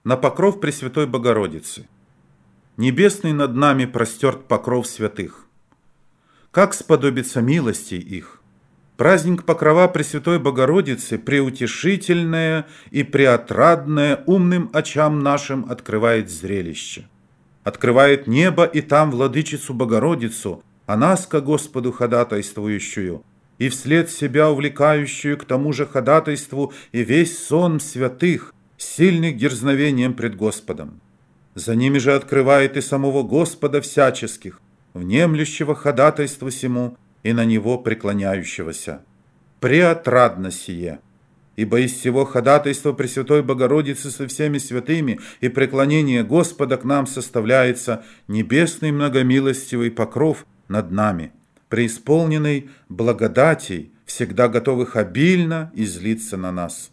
на покров Пресвятой Богородицы. Небесный над нами простерт покров святых. Как сподобится милостей их? Праздник покрова Пресвятой Богородицы преутешительное и преотрадное умным очам нашим открывает зрелище. Открывает небо и там владычицу Богородицу, а нас ко Господу ходатайствующую, и вслед себя увлекающую к тому же ходатайству и весь сон святых, сильных дерзновением пред Господом. За ними же открывает и самого Господа всяческих, внемлющего ходатайству сему и на него преклоняющегося. Преотрадно сие, ибо из сего ходатайства Пресвятой Богородицы со всеми святыми и преклонение Господа к нам составляется небесный многомилостивый покров над нами, преисполненный благодатей, всегда готовых обильно излиться на нас.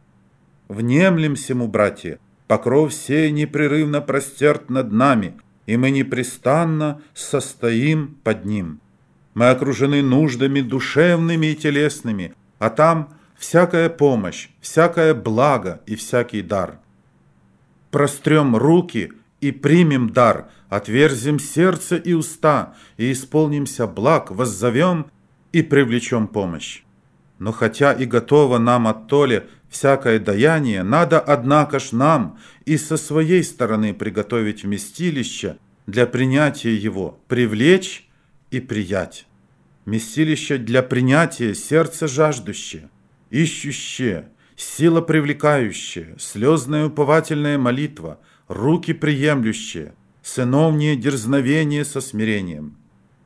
Внемлем сему, братья, покров сей непрерывно простерт над нами, и мы непрестанно состоим под ним. Мы окружены нуждами душевными и телесными, а там всякая помощь, всякое благо и всякий дар. Прострем руки и примем дар, отверзем сердце и уста, и исполнимся благ, воззовем и привлечем помощь. Но хотя и готово нам оттоле всякое даяние, надо, однако ж, нам и со своей стороны приготовить вместилище для принятия его, привлечь и приять. Вместилище для принятия сердце жаждущее, ищущее, сила привлекающая, слезная уповательная молитва, руки приемлющие, сыновнее дерзновение со смирением.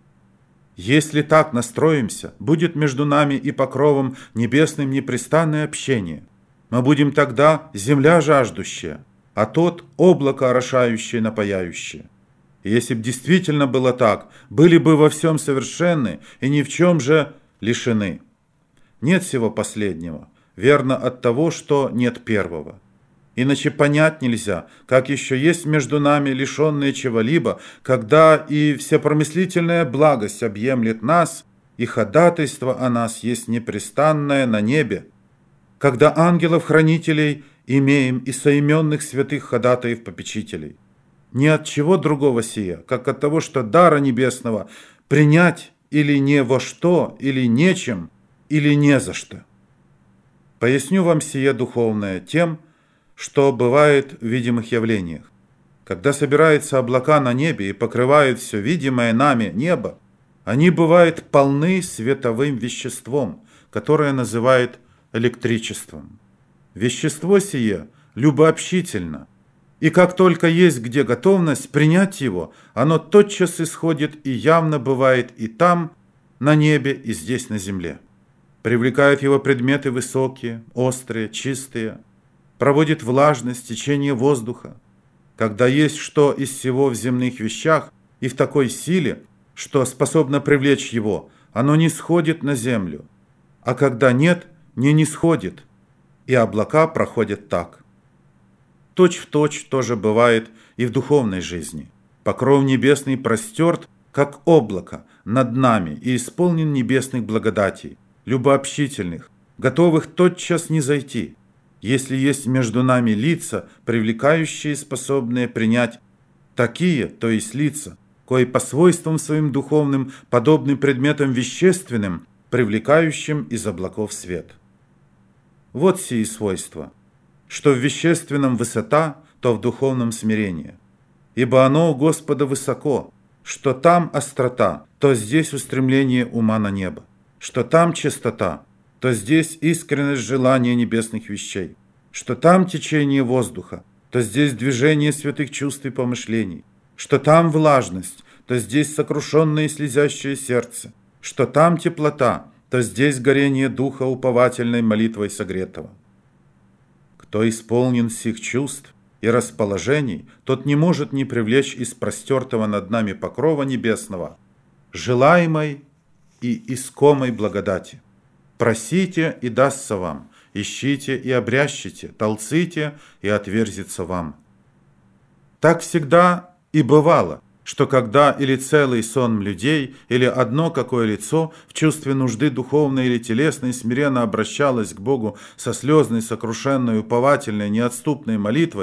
Если так настроимся, будет между нами и покровом небесным непрестанное общение. Мы будем тогда земля жаждущая, а тот облако орошающее, напояющее. И если б действительно было так, были бы во всем совершенны и ни в чем же лишены. Нет всего последнего, верно от того, что нет первого. Иначе понять нельзя, как еще есть между нами лишенные чего-либо, когда и всепромыслительная благость объемлет нас, и ходатайство о нас есть непрестанное на небе, когда ангелов-хранителей имеем и соименных святых ходатаев-попечителей. Ни от чего другого сия, как от того, что дара небесного принять или не во что, или нечем, или не за что. Поясню вам сие духовное тем, что бывает в видимых явлениях. Когда собираются облака на небе и покрывают все видимое нами небо, они бывают полны световым веществом, которое называют электричеством. Вещество сие любообщительно, и как только есть где готовность принять его, оно тотчас исходит и явно бывает и там, на небе, и здесь, на земле. Привлекают его предметы высокие, острые, чистые, проводит влажность, течение воздуха. Когда есть что из всего в земных вещах и в такой силе, что способно привлечь его, оно не сходит на землю, а когда нет, не нисходит, и облака проходят так. Точь-в-точь тоже бывает и в духовной жизни. Покров небесный простерт, как облако, над нами и исполнен небесных благодатей, любообщительных, готовых тотчас низойти, если есть между нами лица, привлекающие, способные принять такие, то есть лица, кои по свойствам своим духовным подобны предметам вещественным, привлекающим из облаков свет. Вот сии свойства, что в вещественном высота, то в духовном смирение. Ибо оно у Господа высоко, что там острота, то здесь устремление ума на небо, что там чистота, то здесь искренность желания небесных вещей, что там течение воздуха, то здесь движение святых чувств и помышлений, что там влажность, то здесь сокрушенное и слезящее сердце, что там теплота, то здесь горение духа уповательной молитвой согретого. Кто исполнен сих чувств и расположений, тот не может не привлечь из простертого над нами покрова небесного желаемой и искомой благодати. Просите, и дастся вам, ищите и обрящите, толците, и отверзится вам. Так всегда и бывало, что когда или целый сон людей, или одно какое лицо в чувстве нужды духовной или телесной смиренно обращалось к Богу со слезной, сокрушенной, уповательной, неотступной молитвой,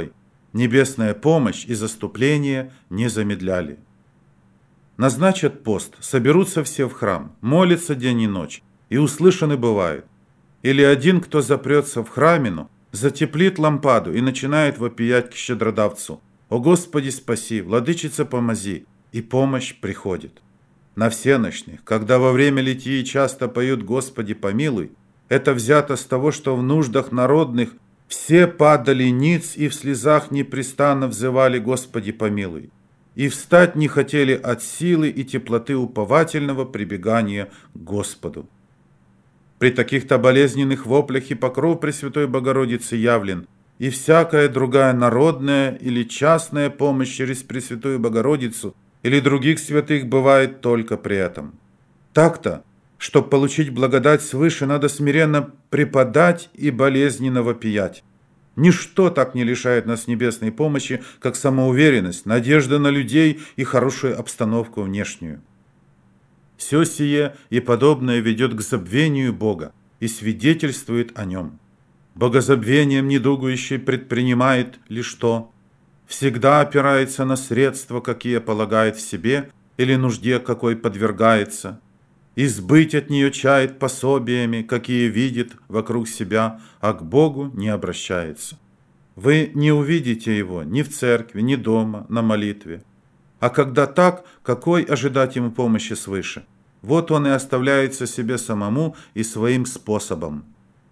Небесная помощь и заступление не замедляли. Назначат пост, соберутся все в храм, молятся день и ночь, и услышаны бывает. Или один, кто запрется в храмину, затеплит лампаду и начинает вопиять к щедродавцу: «О Господи, спаси, владычица, помози!» И помощь приходит. На всенощных, когда во время литии часто поют «Господи, помилуй», это взято с того, что в нуждах народных все падали ниц и в слезах непрестанно взывали «Господи, помилуй», и встать не хотели от силы и теплоты уповательного прибегания к Господу. При таких-то болезненных воплях и покров Пресвятой Богородицы явлен, и всякая другая народная или частная помощь через Пресвятую Богородицу или других святых бывает только при этом. Так-то, чтобы получить благодать свыше, надо смиренно преподать и болезненно вопиять. Ничто так не лишает нас небесной помощи, как самоуверенность, надежда на людей и хорошую обстановку внешнюю. Все сие и подобное ведет к забвению Бога и свидетельствует о нем. Богозабвением недугующий предпринимает лишь то, всегда опирается на средства, какие полагает в себе, или нужде, какой подвергается, избыть от нее чает пособиями, какие видит вокруг себя, а к Богу не обращается. Вы не увидите его ни в церкви, ни дома, на молитве. А когда так, какой ожидать ему помощи свыше? Вот он и оставляется себе самому и своим способом.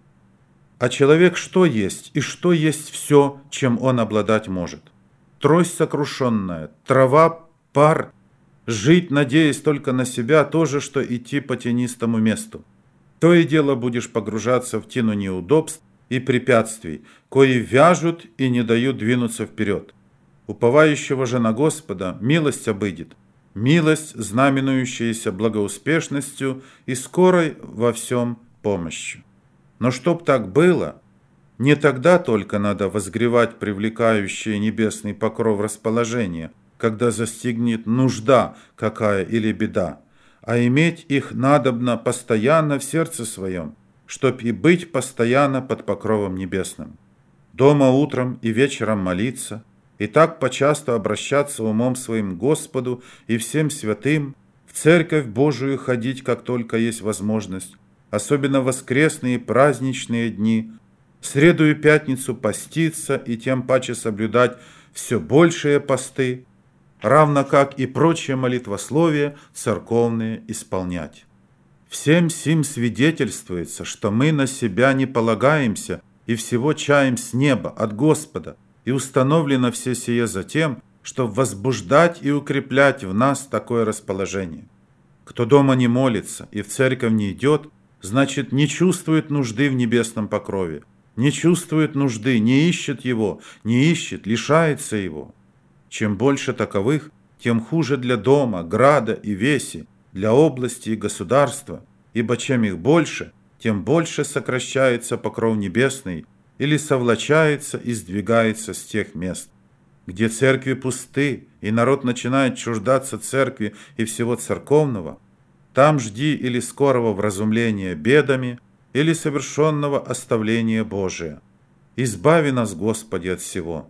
А человек что есть, и что есть все, чем он обладать может? Трость сокрушенная, трава, пар, жить, надеясь только на себя, то же, что идти по тенистому месту. То и дело будешь погружаться в тину неудобств и препятствий, кои вяжут и не дают двинуться вперед. Уповающего же на Господа милость обыдет, милость, знаменующаяся благоуспешностью и скорой во всем помощью. Но чтоб так было, не тогда только надо возгревать привлекающее небесный покров расположения, когда застигнет нужда какая или беда, а иметь их надобно постоянно в сердце своем, чтоб и быть постоянно под покровом небесным. Дома утром и вечером молиться, и так почасто обращаться умом своим к Господу и всем святым, в Церковь Божию ходить, как только есть возможность, особенно в воскресные и праздничные дни, среду и пятницу поститься и тем паче соблюдать все большие посты, равно как и прочие молитвословия церковные исполнять. Всем сим свидетельствуется, что мы на себя не полагаемся и всего чаем с неба, от Господа, и установлено все сие за тем, чтобы возбуждать и укреплять в нас такое расположение. Кто дома не молится и в церковь не идет, значит, не чувствует нужды в небесном покрове, не чувствует нужды, не ищет его, не ищет, лишается его. Чем больше таковых, тем хуже для дома, града и веси, для области и государства, ибо чем их больше, тем больше сокращается покров небесный или совлачается и сдвигается с тех мест. Где церкви пусты, и народ начинает чуждаться церкви и всего церковного, там жди или скорого вразумления бедами, или совершенного оставления Божия. Избави нас, Господи, от всего.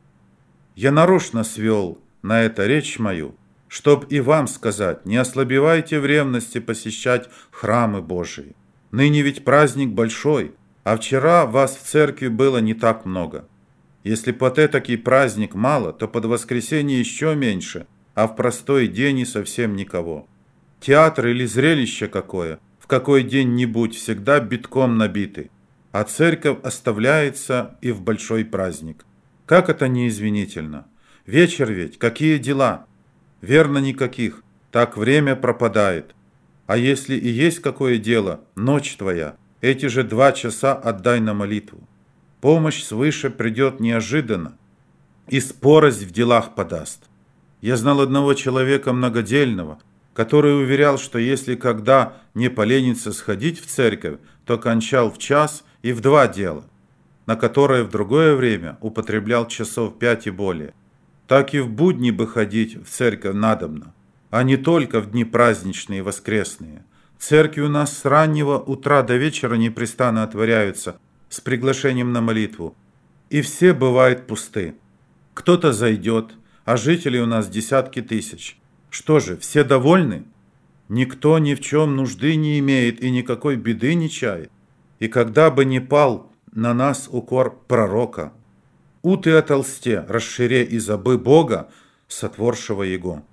Я нарочно свел на это речь мою, чтоб и вам сказать: не ослабевайте в ревности посещать храмы Божии. Ныне ведь праздник большой, а вчера вас в церкви было не так много. Если под этакий праздник мало, то под воскресенье еще меньше, а в простой день и совсем никого. Театр или зрелище какое, в какой день-нибудь всегда битком набиты, а церковь оставляется и в большой праздник. Как это неизвинительно? Вечер ведь, какие дела? Верно, никаких, так время пропадает. А если и есть какое дело, ночь твоя, эти же 2 часа отдай на молитву. Помощь свыше придет неожиданно, и спорость в делах подаст. Я знал одного человека многодельного, который уверял, что если когда не поленится сходить в церковь, то кончал в 1 и в 2 дела, на которое в другое время употреблял часов 5 и более. Так и в будни бы ходить в церковь надобно, а не только в дни праздничные и воскресные. Церкви у нас с раннего утра до вечера непрестанно отворяются с приглашением на молитву, и все бывают пусты. Кто-то зайдет, а жителей у нас десятки тысяч. Что же, все довольны? Никто ни в чем нужды не имеет и никакой беды не чает. И когда бы не пал на нас укор пророка, уты о толсте, расшире и забы Бога, сотворшего его.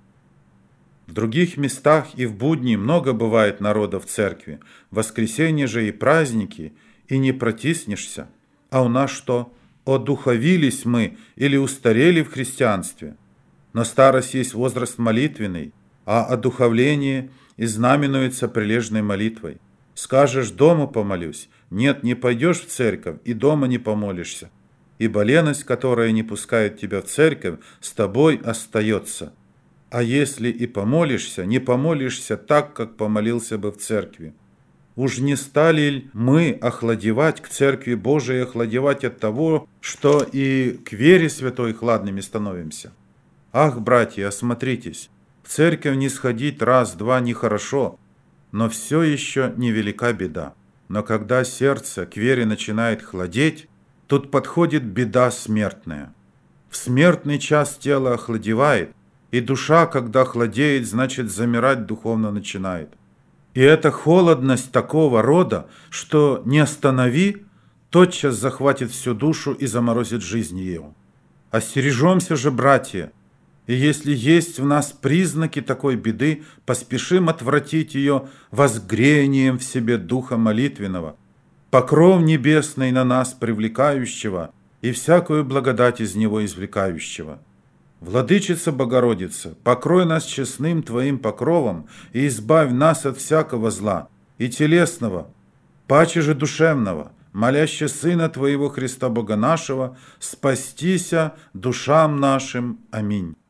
В других местах и в будни много бывает народа в церкви, в воскресенье же и праздники, и не протиснешься. А у нас что? Одуховились мы или устарели в христианстве? Но старость есть возраст молитвенный, а одуховление и знаменуется прилежной молитвой. Скажешь, дома помолюсь. Нет, не пойдешь в церковь и дома не помолишься. Ибо леность, которая не пускает тебя в церковь, с тобой остается. А если и помолишься, не помолишься так, как помолился бы в церкви. Уж не стали ли мы охладевать к церкви Божией, охладевать от того, что и к вере святой хладными становимся? Ах, братья, осмотритесь, в церковь не сходить раз-два нехорошо, но все еще невелика беда. Но когда сердце к вере начинает хладеть, тут подходит беда смертная. В смертный час тело охладевает, и душа, когда хладеет, значит замирать духовно начинает. И эта холодность такого рода, что не останови, тотчас захватит всю душу и заморозит жизнь ее. Остережемся же, братья, и если есть в нас признаки такой беды, поспешим отвратить ее возгреянием в себе духа молитвенного, покров небесный на нас привлекающего и всякую благодать из него извлекающего. Владычица Богородица, покрой нас честным Твоим покровом и избавь нас от всякого зла, и телесного, паче же душевного, моляще Сына Твоего Христа Бога нашего, спастися душам нашим. Аминь.